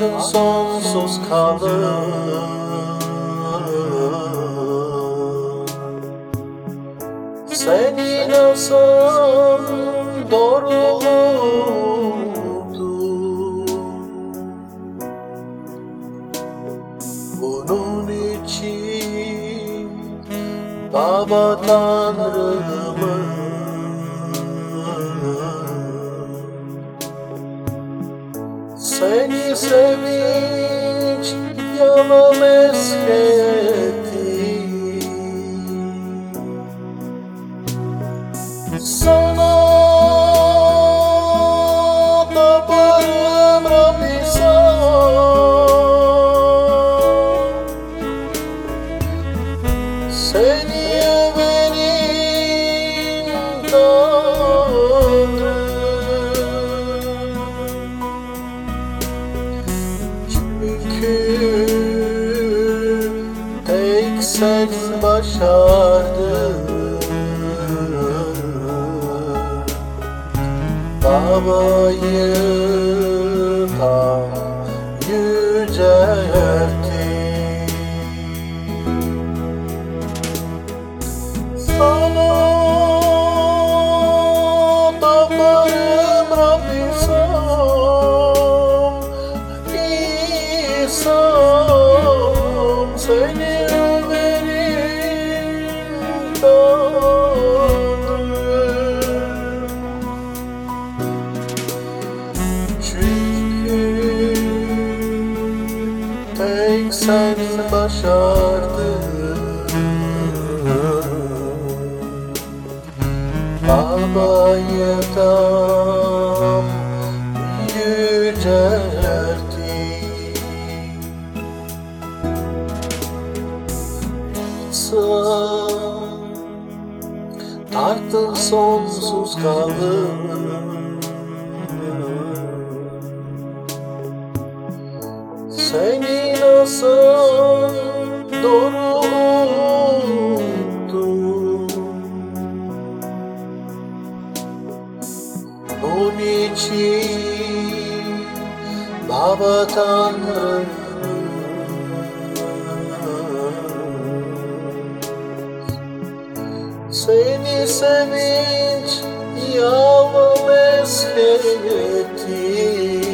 Tahtın sonsuz kalır. Senin asın doğruluktu. Bunun için Baba Tanrımı seni sevinç yana mesketti. Sana taparım Rabbi seni överim Tanrım. Çünkü tek sen başardın Baba'yı tam yücelttin. Sana taparım Rabbi İsa'm seni överim Tanrım. Çünkü tek sen başardın Baba'yı tam yücelttin. Sen tahtın sonsuz kalır. Senin asın doğruluktu. Bunun için Baba Tanrım seni sevinç yana mesketti.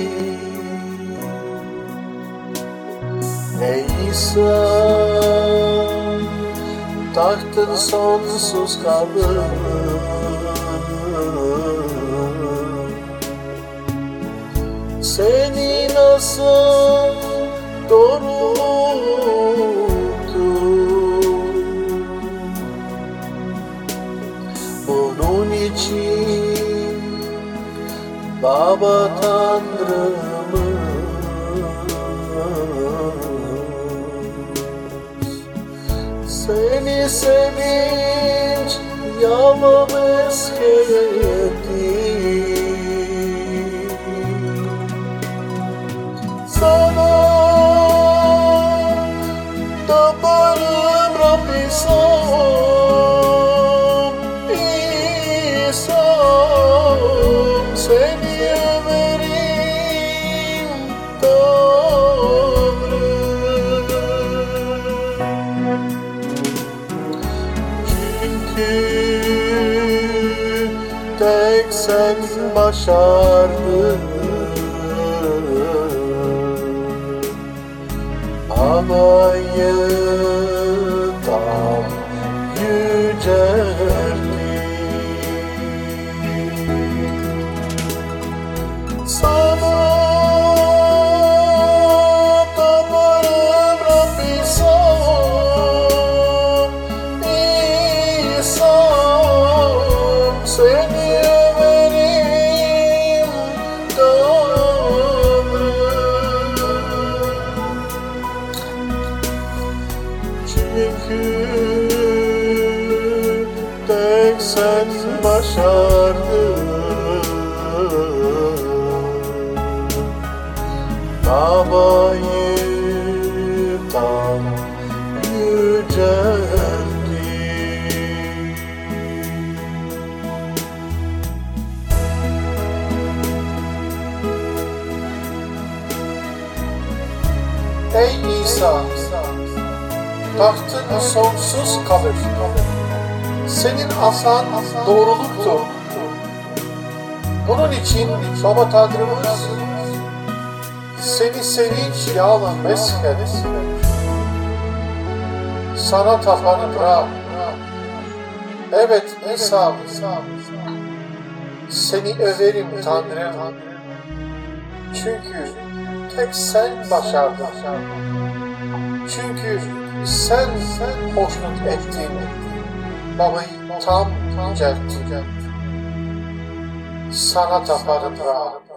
Ey İsa, tahtın sonsuz kalır. Senin asın doğruluktu. Bunun için Baba Tanrımı seni sevinç yana mesketti. Sana taparım Rabbi İsa'm seni överim Tanrım. Çünkü tek sen başardın Baba'yı tam yücelttin. Sana taparım Rabbi İsa'm seni överim Tanrım. Çünkü tek sen başardın Baba'yı tam yücelttin. Ey İsa, tahtın sonsuz kalır. Senin asan doğruluktur. Bunun için Baba Tanrımız seni sevinç yağla meshed. Sana tapanı bırak. Evet İsa, seni överim Tanrım. Çünkü tek sen başardın. Çünkü sen hoşnut ettin. Babayı tam yücelttin. Sana tapanı bırak.